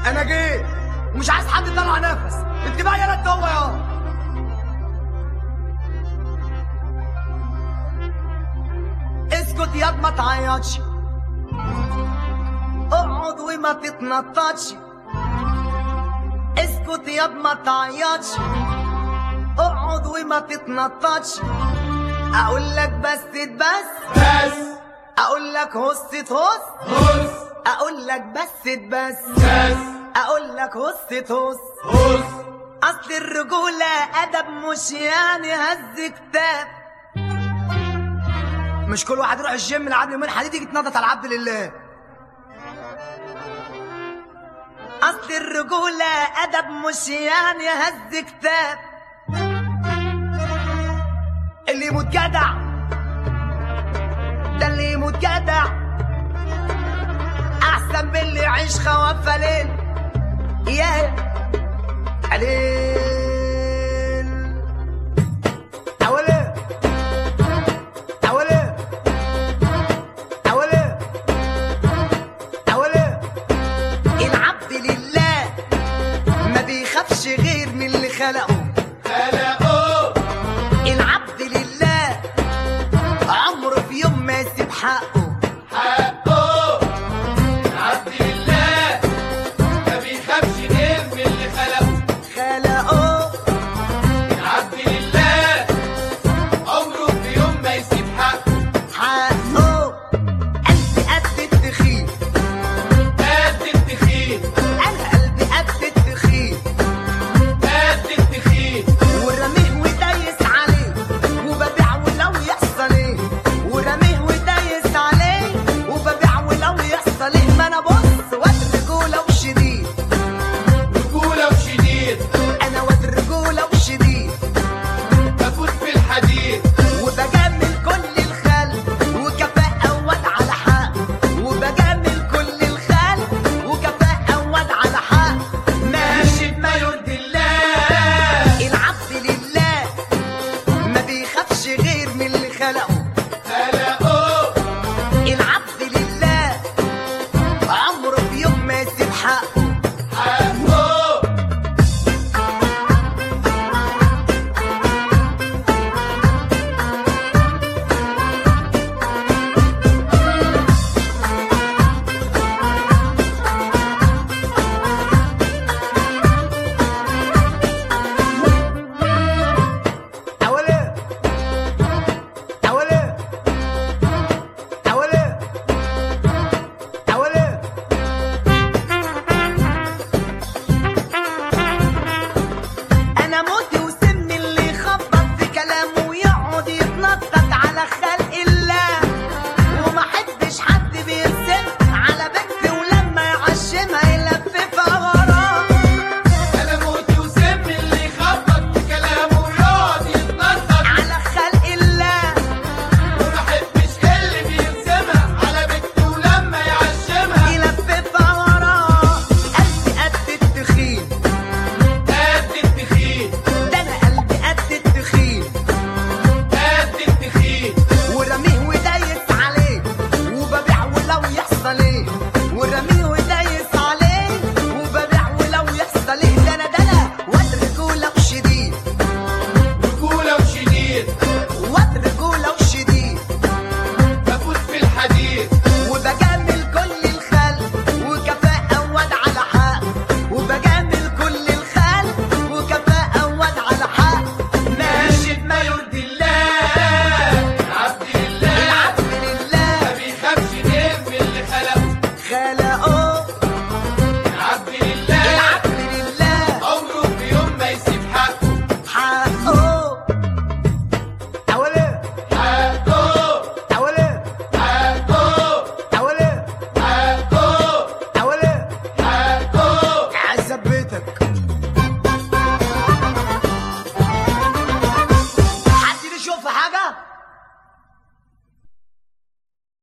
انا جيت ومش عايز حد يطلع نفس. انت بقى يالا جوه يا اسكت ياض ما تعيطش، اقعد وما تتنططش. اسكت ياض ما تعيطش، اقعد وما تتنططش. اقول لك بس اقول لك هص اقول لك بس اقول لك هص. اصل الرجولة ادب مش يعني هز كتاب. مش كل واحد يروح الجيم لعب يومين حديد يجي يتنطط على العبد لله. اصل الرجولة ادب مش يعني هز كتاب. اللي يموت جدع ده اللي يموت جدع احسن من اللي يعيش خوافة ليل يا عليل. اولي العبد لله ما بيخافش غير من اللي خلقه. العبد لله عمره في يوم ما يسيب حقه.